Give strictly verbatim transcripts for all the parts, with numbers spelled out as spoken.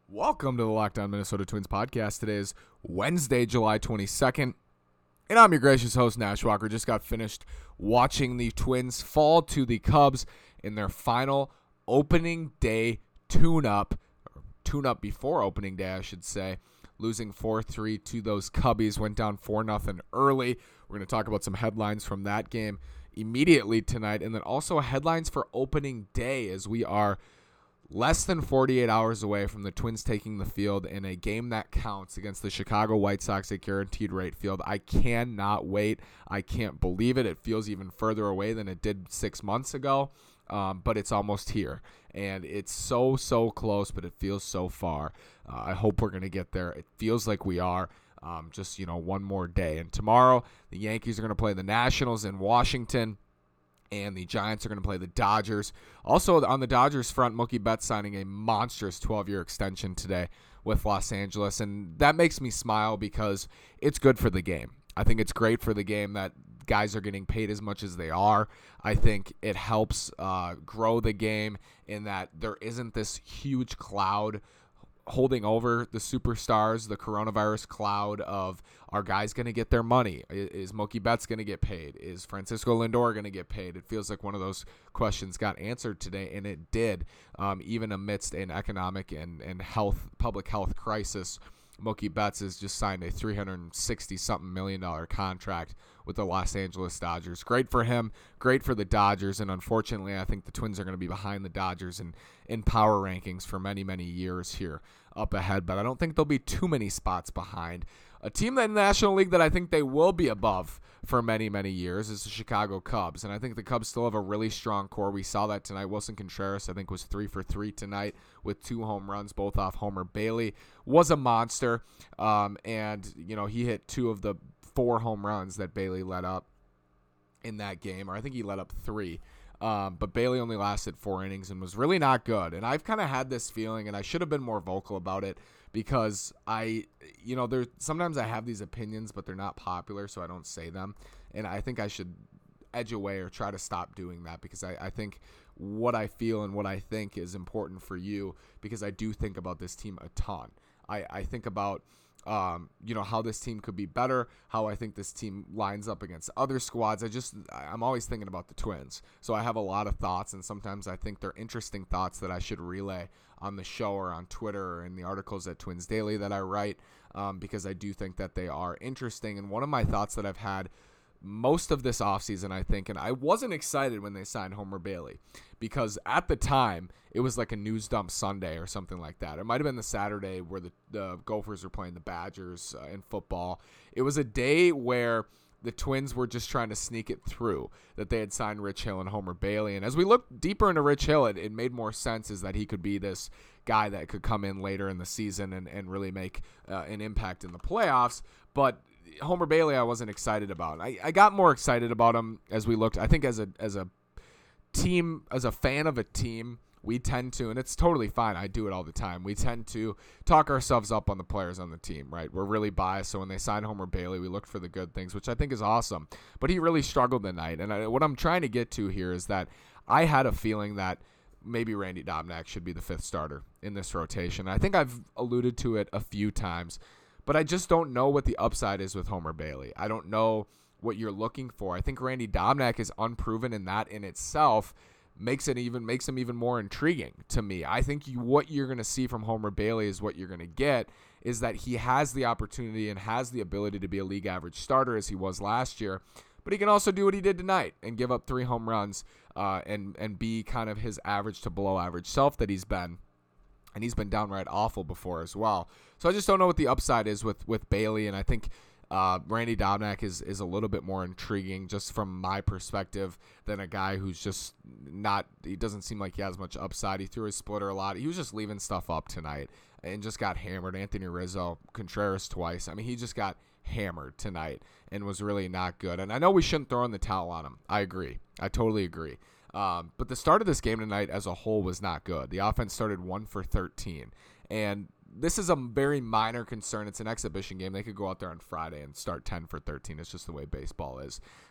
Welcome to the Locked On Minnesota Twins podcast. Today is Wednesday, July twenty-second, and I'm your gracious host, Nash Walker. Just got finished watching the Twins fall to the Cubs in their final opening day tune-up, or tune-up before opening day, I should say, losing four three to those Cubbies. Went down four nothing early. We're going to talk about some headlines from that game immediately tonight, and then also headlines for opening day as we are less than forty-eight hours away from the Twins taking the field in a game that counts against the Chicago White Sox at Guaranteed Rate Field. I cannot wait. I can't believe it. It feels even further away than it did six months ago, um, but it's almost here. And it's so, so close, but it feels so far. Uh, I hope we're going to get there. It feels like we are. Um, just, you know, one more day. And tomorrow, the Yankees are going to play the Nationals in Washington, and the Giants are going to play the Dodgers. Also, on the Dodgers front, Mookie Betts signing a monstrous twelve-year extension today with Los Angeles, and that makes me smile because it's good for the game. I think it's great for the game that guys are getting paid as much as they are. I think it helps uh, grow the game in that there isn't this huge cloud holding over the superstars, the coronavirus cloud of, are guys going to get their money? Is Mookie Betts going to get paid? Is Francisco Lindor going to get paid? It feels like one of those questions got answered today, and it did, um, even amidst an economic and, and health, public health crisis. Mookie Betts has just signed a three hundred sixty something million dollar contract with the Los Angeles Dodgers. Great for him, great for the Dodgers, and unfortunately I think the Twins are going to be behind the Dodgers in, in power rankings for many, many years here up ahead, but I don't think there'll be too many spots behind. A team in the National League that I think they will be above for many, many years is the Chicago Cubs, and I think the Cubs still have a really strong core. We saw that tonight. Wilson Contreras, I think, was three for three tonight with two home runs, both off Homer Bailey. Was a monster, um, and, you know, he hit two of the four home runs that Bailey let up in that game, or I think he let up three. Um, but Bailey only lasted four innings and was really not good. And I've kind of had this feeling, and I should have been more vocal about it because I, you know, there sometimes I have these opinions, but they're not popular, so I don't say them. And I think I should edge away or try to stop doing that because I, I think what I feel and what I think is important for you because I do think about this team a ton. I, I think about Um, you know, how this team could be better, how I think this team lines up against other squads. I just, I'm always thinking about the Twins. So I have a lot of thoughts, and sometimes I think they're interesting thoughts that I should relay on the show or on Twitter or in the articles at Twins Daily that I write, um, because I do think that they are interesting. And one of my thoughts that I've had most of this offseason, I think, and I wasn't excited when they signed Homer Bailey because at the time it was like a news dump Sunday or something like that. It might have been the Saturday where the, the Gophers were playing the Badgers uh, in football. It was a day where the Twins were just trying to sneak it through that they had signed Rich Hill and Homer Bailey. And as we look deeper into Rich Hill, it, it made more sense is that he could be this guy that could come in later in the season and, and really make uh, an impact in the playoffs. But Homer Bailey I wasn't excited about. I, I got more excited about him as we looked. I think as a as a team, as a fan of a team, we tend to, and it's totally fine, I do it all the time, we tend to talk ourselves up on the players on the team, right? We're really biased, so when they signed Homer Bailey, we looked for the good things, which I think is awesome. But he really struggled tonight, and I, what I'm trying to get to here is that I had a feeling that maybe Randy Dobnak should be the fifth starter in this rotation. I think I've alluded to it a few times, but I just don't know what the upside is with Homer Bailey. I don't know what you're looking for. I think Randy Dobnak is unproven, and that in itself makes it even makes him even more intriguing to me. I think you, what you're going to see from Homer Bailey is what you're going to get is that he has the opportunity and has the ability to be a league average starter as he was last year, but he can also do what he did tonight and give up three home runs uh, and and be kind of his average to below average self that he's been. And he's been downright awful before as well. So I just don't know what the upside is with, with Bailey. And I think uh, Randy Dobnak is, is a little bit more intriguing just from my perspective than a guy who's just not – he doesn't seem like he has much upside. He threw his splitter a lot. He was just leaving stuff up tonight and just got hammered. Anthony Rizzo, Contreras twice. I mean, he just got hammered tonight and was really not good. And I know we shouldn't throw in the towel on him. I agree. I totally agree. Um, but the start of this game tonight as a whole was not good. The offense started one for thirteen. And this is a very minor concern. It's an exhibition game. They could go out there on Friday and start ten for thirteen. It's just the way baseball is.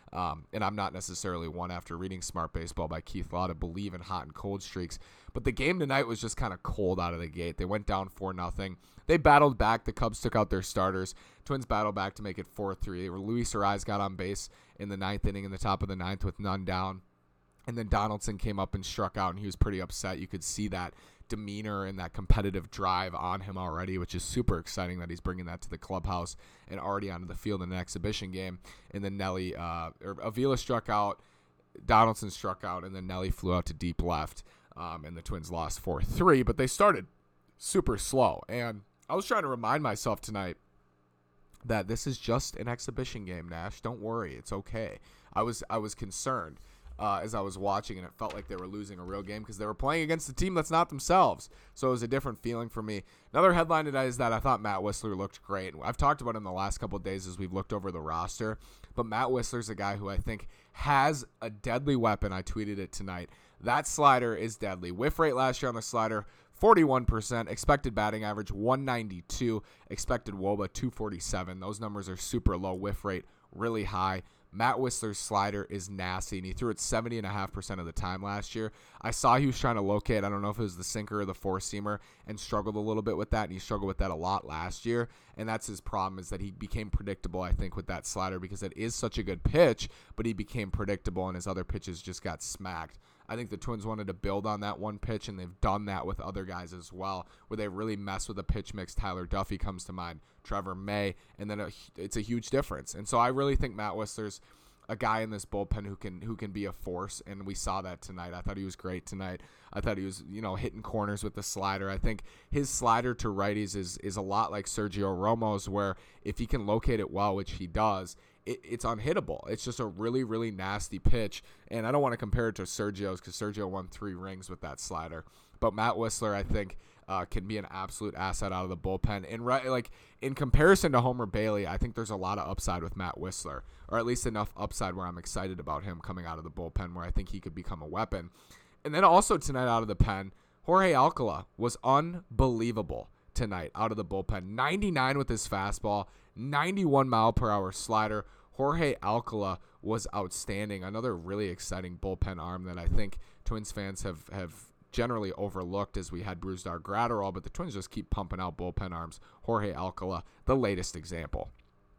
Um, and I'm not necessarily one, after reading Smart Baseball by Keith Law, to believe in hot and cold streaks. But the game tonight was just kind of cold out of the gate. They went down four nothing. They battled back. The Cubs took out their starters. Twins battled back to make it four three. Luis Arraez got on base in the ninth inning, in the top of the ninth, with none down. And then Donaldson came up and struck out, and he was pretty upset. You could see that demeanor and that competitive drive on him already, which is super exciting that he's bringing that to the clubhouse and already onto the field in an exhibition game. And then Nelly, uh, or Avila struck out, Donaldson struck out, and then Nelly flew out to deep left, um, and the Twins lost four three. But they started super slow, and I was trying to remind myself tonight that this is just an exhibition game, Nash. Don't worry, it's okay. I was I was concerned. Uh, as I was watching, and it felt like they were losing a real game because they were playing against a team that's not themselves. So it was a different feeling for me. Another headline today is that I thought Matt Wisler looked great. I've talked about him the last couple of days as we've looked over the roster, but Matt Wisler's a guy who I think has a deadly weapon. I tweeted it tonight. That slider is deadly. Whiff rate last year on the slider, forty-one percent. Expected batting average, one ninety-two. Expected W O B A, two forty-seven. Those numbers are super low. Whiff rate, really high. Matt Wisler's slider is nasty, and he threw it seventy point five percent of the time last year. I saw he was trying to locate, I don't know if it was the sinker or the four-seamer, and struggled a little bit with that, and he struggled with that a lot last year, and that's his problem, is that he became predictable, I think, with that slider, because it is such a good pitch, but he became predictable, and his other pitches just got smacked. I think the Twins wanted to build on that one pitch, and they've done that with other guys as well, where they really mess with a pitch mix. Tyler Duffy comes to mind, Trevor May, and then a, it's a huge difference. And so I really think Matt Wisler's a guy in this bullpen who can who can be a force, and we saw that tonight. I thought he was great tonight. I thought he was, you know, hitting corners with the slider. I think his slider to righties is is a lot like Sergio Romo's, where if he can locate it well, which he does, it, it's unhittable. It's just a really, really nasty pitch, and I don't want to compare it to Sergio's because Sergio won three rings with that slider. But Matt Wisler, I think, uh, can be an absolute asset out of the bullpen. And right, like in comparison to Homer Bailey, I think there's a lot of upside with Matt Wisler, or at least enough upside where I'm excited about him coming out of the bullpen, where I think he could become a weapon. And then also tonight out of the pen, Jorge Alcala was unbelievable tonight out of the bullpen. ninety-nine with his fastball, ninety-one mile per hour slider. Jorge Alcala was outstanding. Another really exciting bullpen arm that I think Twins fans have have generally overlooked as we had Brusdar Graterol, but the Twins just keep pumping out bullpen arms. Jorge Alcala, the latest example.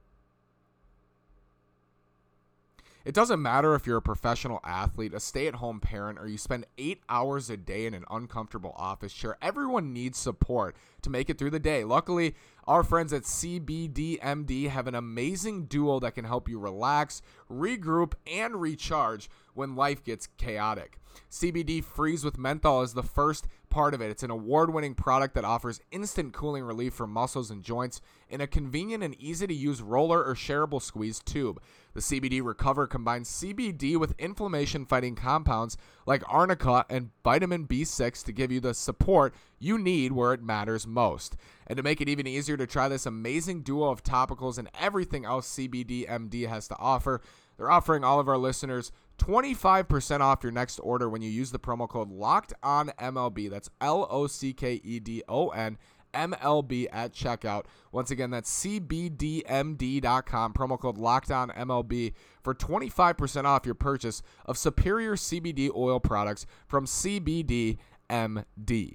It doesn't matter if you're a professional athlete, a stay-at-home parent, or you spend eight hours a day in an uncomfortable office chair. Everyone needs support to make it through the day. Luckily, our friends at C B D M D have an amazing duo that can help you relax, regroup, and recharge when life gets chaotic. C B D Freeze with Menthol is the first part of it. It's an award-winning product that offers instant cooling relief for muscles and joints in a convenient and easy-to-use roller or shareable squeeze tube. The C B D Recover combines C B D with inflammation-fighting compounds like arnica and vitamin B six to give you the support you need where it matters most. And to make it even easier to try this amazing duo of topicals and everything else C B D M D has to offer, they're offering all of our listeners twenty-five percent off your next order when you use the promo code LOCKEDONMLB. That's L O C K E D O N M L B at checkout. Once again, that's C B D M D dot com, promo code LOCKEDONMLB for twenty-five percent off your purchase of superior C B D oil products from C B D M D.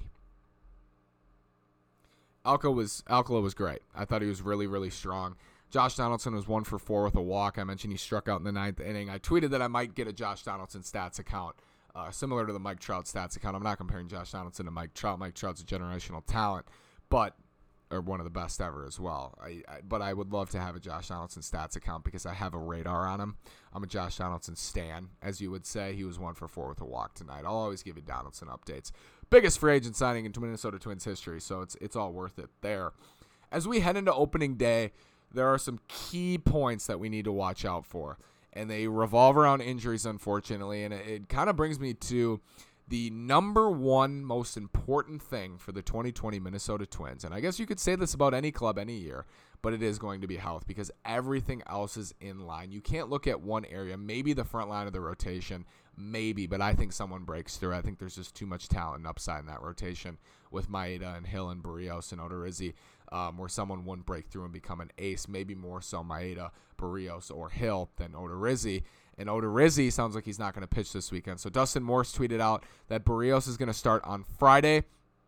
Alcala was, Alcala was great. I thought he was really, really strong. Josh Donaldson was one for four with a walk. I mentioned he struck out in the ninth inning. I tweeted that I might get a Josh Donaldson stats account, uh, similar to the Mike Trout stats account. I'm not comparing Josh Donaldson to Mike Trout. Mike Trout's a generational talent, but or one of the best ever as well. I, I, but I would love to have a Josh Donaldson stats account because I have a radar on him. I'm a Josh Donaldson stan, as you would say. He was one for four with a walk tonight. I'll always give you Donaldson updates. Biggest free agent signing in Minnesota Twins history, so it's it's all worth it there. As we head into opening day, there are some key points that we need to watch out for, and they revolve around injuries, unfortunately, and it, it kind of brings me to the number one most important thing for the twenty twenty Minnesota Twins. And I guess you could say this about any club any year, but it is going to be health because everything else is in line. You can't look at one area, maybe the front line of the rotation, maybe, but I think someone breaks through. I think there's just too much talent and upside in that rotation with Maeda and Hill and Barrios and Odorizzi, um, where someone wouldn't break through and become an ace, maybe more so Maeda, Barrios, or Hill than Odorizzi. And Odorizzi sounds like he's not going to pitch this weekend. So Dustin Morse tweeted out that Barrios is going to start on Friday.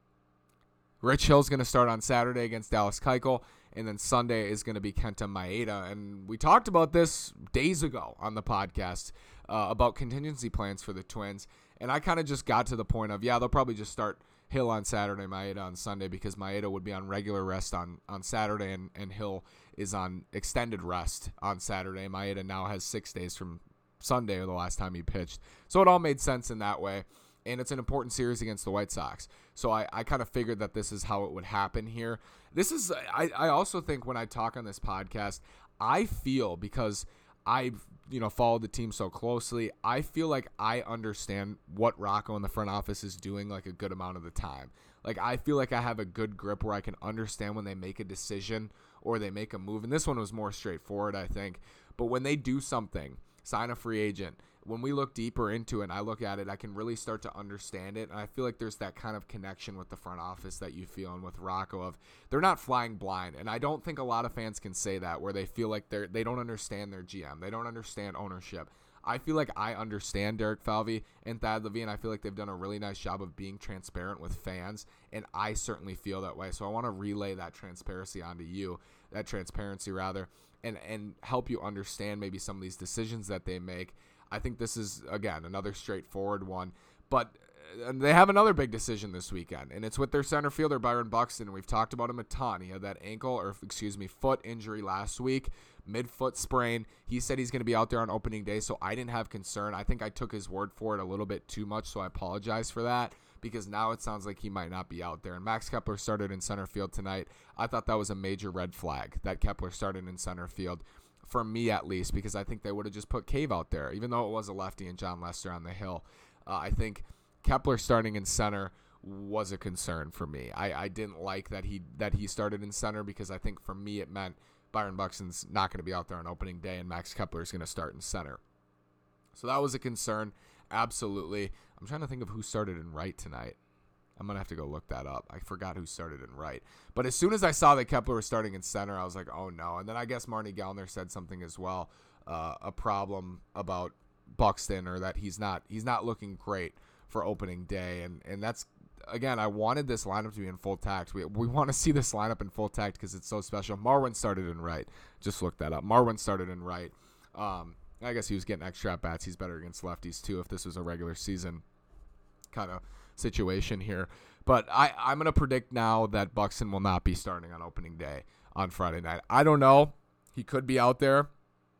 Rich Hill's going to start on Saturday against Dallas Keuchel. And then Sunday is going to be Kenta Maeda. And we talked about this days ago on the podcast uh, about contingency plans for the Twins. And I kind of just got to the point of, yeah, they'll probably just start Hill on Saturday, Maeda on Sunday, because Maeda would be on regular rest on, on Saturday, and, and Hill is on extended rest on Saturday. Maeda now has six days from Sunday, or the last time he pitched. So it all made sense in that way. And it's an important series against the White Sox. So I, I kind of figured that this is how it would happen here. This is, I, I also think when I talk on this podcast, I feel, because I've, you know, followed the team so closely, I feel like I understand what Rocco in the front office is doing like a good amount of the time. Like, I feel like I have a good grip where I can understand when they make a decision or they make a move. And this one was more straightforward, I think. But when they do something, sign a free agent, when we look deeper into it and I look at it, I can really start to understand it. And I feel like there's that kind of connection with the front office that you feel, and with Rocco, of they're not flying blind. And I don't think a lot of fans can say that, where they feel like they're, they don't understand their G M. They don't understand ownership. I feel like I understand Derek Falvey and Thad Levine. I feel like they've done a really nice job of being transparent with fans, and I certainly feel that way. So I want to relay that transparency onto you, that transparency rather, and, and help you understand maybe some of these decisions that they make. I think this is, again, another straightforward one. But they have another big decision this weekend, and it's with their center fielder, Byron Buxton. We've talked about him a ton. He had that ankle, or excuse me, foot injury last week, mid-foot sprain. He said he's going to be out there on opening day, so I didn't have concern. I think I took his word for it a little bit too much, so I apologize for that, because now it sounds like he might not be out there. And Max Kepler started in center field tonight. I thought that was a major red flag, that Kepler started in center field. For me, at least, because I think they would have just put Cave out there, even though it was a lefty and John Lester on the hill. Uh, I think Kepler starting in center was a concern for me. I, I didn't like that he that he started in center, because I think for me it meant Byron Buxton's not going to be out there on opening day and Max Kepler is going to start in center. So that was a concern, absolutely. I'm trying to think of who started in right tonight. I'm going to have to go look that up. I forgot who started in right. But as soon as I saw that Kepler was starting in center, I was like, oh, no. And then I guess Marnie Gellner said something as well, uh, a problem about Buxton, or that he's not he's not looking great for opening day. And, and that's, again, I wanted this lineup to be in full tact. We, we want to see this lineup in full tact because it's so special. Marwin started in right. Just look that up. Marwin started in right. Um, I guess he was getting extra at-bats. He's better against lefties, too, if this was a regular season kind of situation here. But I, I'm going to predict now that Buxton will not be starting on opening day on Friday night. I don't know. He could be out there.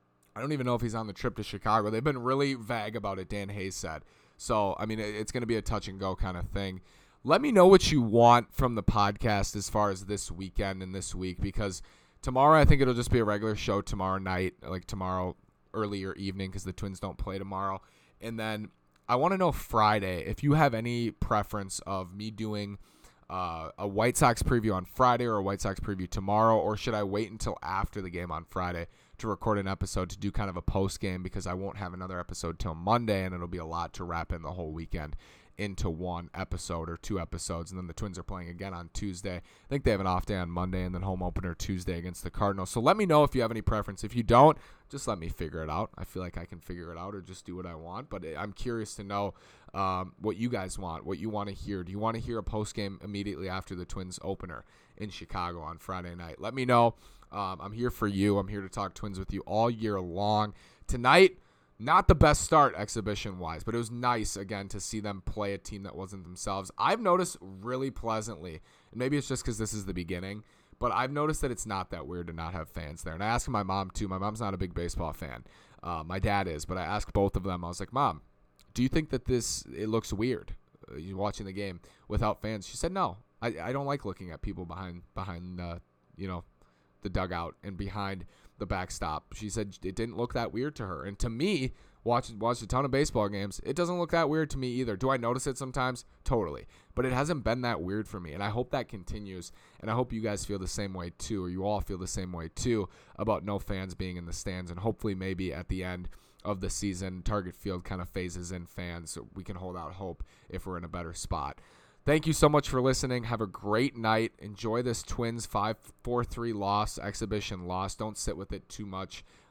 I don't even know if he's on the trip to Chicago. They've been really vague about it, Dan Hayes said. So, I mean, it's going to be a touch-and-go kind of thing. Let me know what you want from the podcast as far as this weekend and this week, because tomorrow I think it'll just be a regular show tomorrow night, like tomorrow early or evening, because the Twins don't play tomorrow. And then I want to know Friday if you have any preference of me doing uh, a White Sox preview on Friday or a White Sox preview tomorrow, or should I wait until after the game on Friday to record an episode to do kind of a post game, because I won't have another episode till Monday, and it'll be a lot to wrap in the whole weekend into one episode or two episodes. And then the Twins are playing again on Tuesday. I think they have an off day on Monday, and then home opener Tuesday against the Cardinals. So let me know if you have any preference. If you don't, just let me figure it out. I feel like I can figure it out, or just do what I want. But I'm curious to know um, what you guys want, what you want to hear. Do you want to hear a post game immediately after the Twins opener in Chicago on Friday night? Let me know. Um, I'm here for you. I'm here to talk Twins with you all year long. Tonight, not the best start exhibition-wise, but it was nice, again, to see them play a team that wasn't themselves. I've noticed really pleasantly, and maybe it's just because this is the beginning, but I've noticed that it's not that weird to not have fans there. And I asked my mom, too. My mom's not a big baseball fan. Uh, my dad is, but I asked both of them. I was like, Mom, do you think that this it looks weird, uh, you watching the game without fans? She said, no. I, I don't like looking at people behind, behind uh, you know, the dugout and behind the backstop. She said it didn't look that weird to her. And to me, watch, watched a ton of baseball games, it doesn't look that weird to me either. Do I notice it sometimes? Totally. But it hasn't been that weird for me, and I hope that continues. And I hope you guys feel the same way too, or you all feel the same way too, about no fans being in the stands. And hopefully maybe at the end of the season, Target Field kind of phases in fans, so we can hold out hope if we're in a better spot. Thank you so much for listening. Have a great night. Enjoy this Twins five four three loss, exhibition loss. Don't sit with it too much.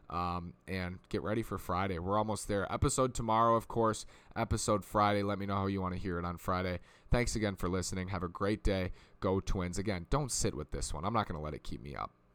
Um, and get ready for Friday. We're almost there. Episode tomorrow, of course. Episode Friday. Let me know how you want to hear it on Friday. Thanks again for listening. Have a great day. Go Twins. Again, don't sit with this one. I'm not going to let it keep me up.